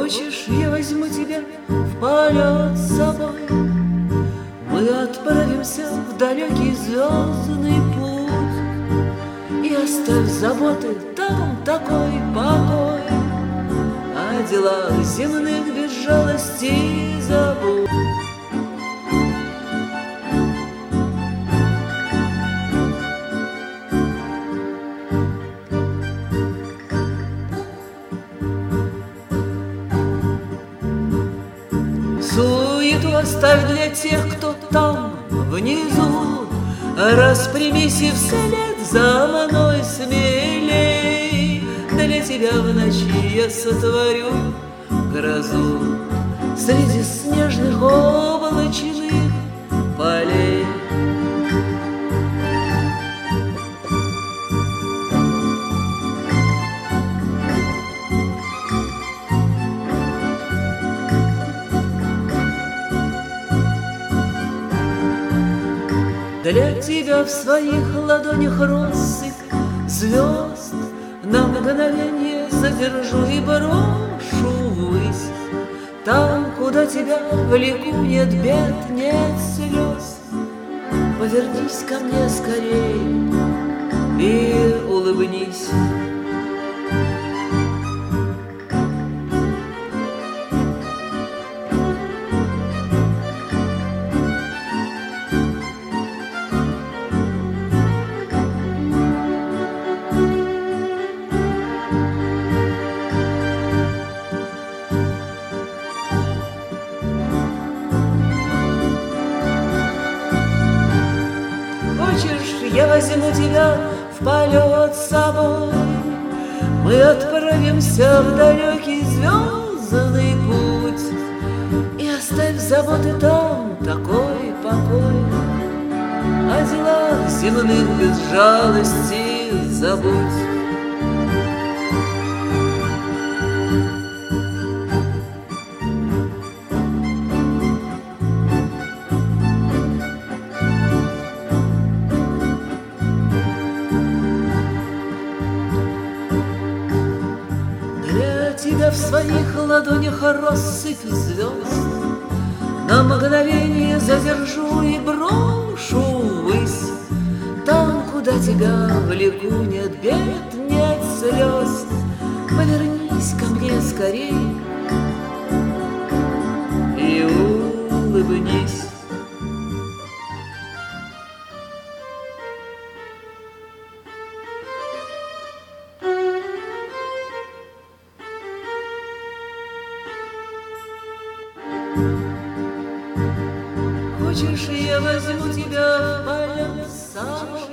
Хочешь, я возьму тебя в полет с собой? Мы отправимся в далекий звездный путь, и оставь заботы, там такой покой, о делах земных без жалости забудь. Суету оставь для тех, кто там внизу. Распрямись и вслед за мной смелей. Для тебя в ночи я сотворю грозу среди снежных облачных полей. Для тебя в своих ладонях россыпь звезд на мгновение задержу и брошу ввысь. Там, куда тебя влеку, нет бед, нет слез. Повернись ко мне скорей и улыбнись. Хочешь, я возьму тебя в полет с собой? Мы отправимся в далекий звездный путь, и оставь заботы там, такой покой, о делах земных без жалости забудь. Тебя в своих ладонях россыпь звезд на мгновение задержу и брошу ввысь. Там, куда тебя влеку, нет бед, нет слез. Повернись ко мне скорей и улыбнись. Хочешь, я возьму тебя в полет с собой?